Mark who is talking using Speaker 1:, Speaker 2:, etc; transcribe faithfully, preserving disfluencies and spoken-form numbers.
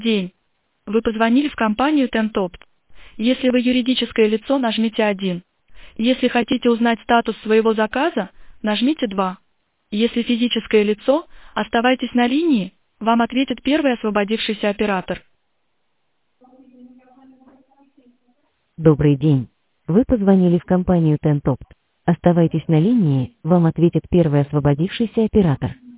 Speaker 1: День. Вы позвонили в компанию Tentopt. Если вы юридическое лицо, нажмите один. Если хотите узнать статус своего заказа, нажмите два. Если физическое лицо, оставайтесь на линии, вам ответит первый освободившийся оператор.
Speaker 2: Добрый день. Вы позвонили в компанию Tentopt. Оставайтесь на линии, вам ответит первый освободившийся оператор.